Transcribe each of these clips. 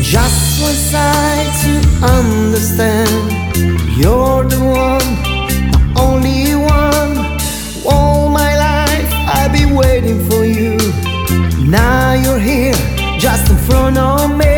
Just one side to understand. You're the one, the only one. All my life I've been waiting for you. Now you're here, just in front of me.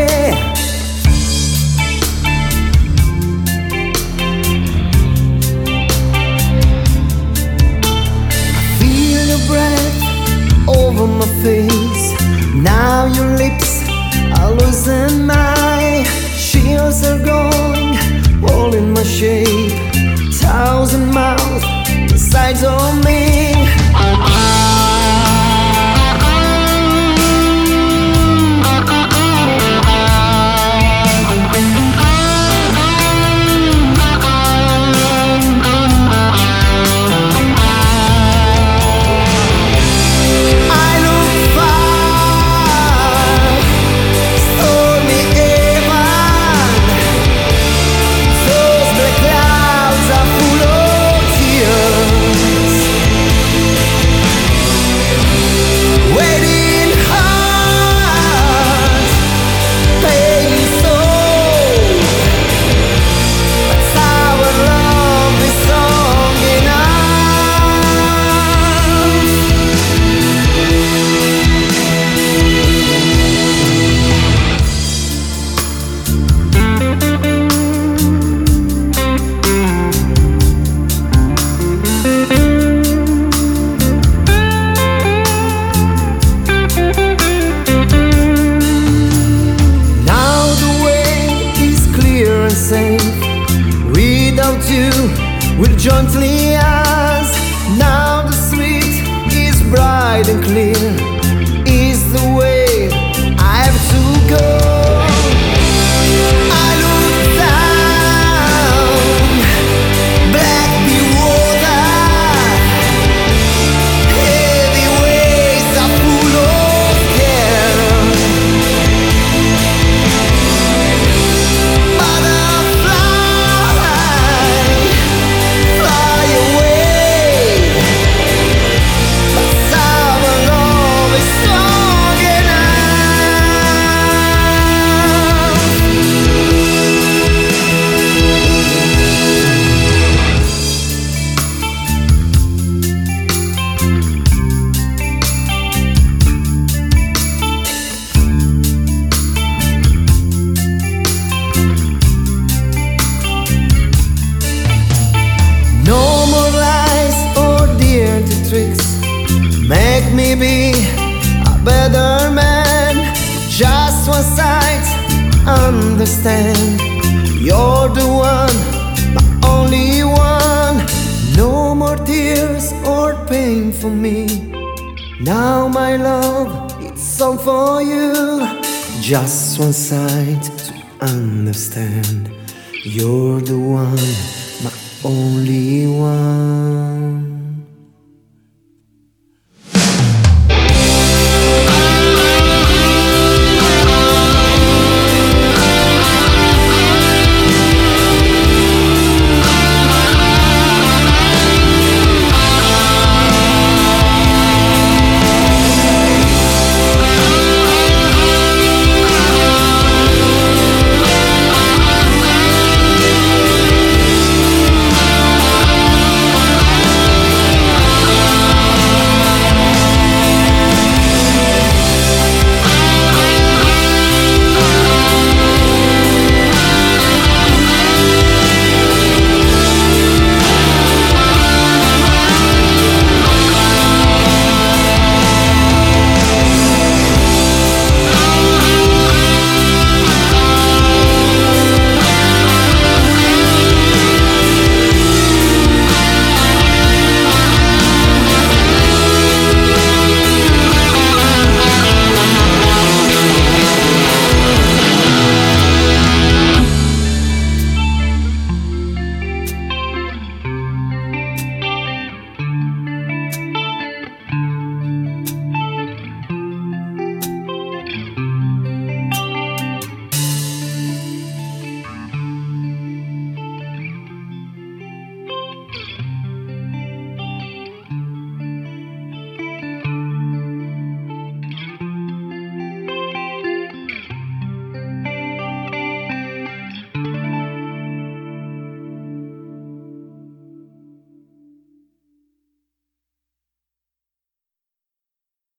I feel your breath over my face. Now your lips are losing my shields are going, all in my shape. 1,000 mouths inside of me. Without you, we'll jointly ask. Now the street is bright and clear. Is the way I have to go. I look down, black the water, heavy waves are full of care. Make me be a better man. Just one side, understand. You're the one, my only one. No more tears or pain for me. Now my love, it's all for you. Just one side to understand. You're the one, my only one.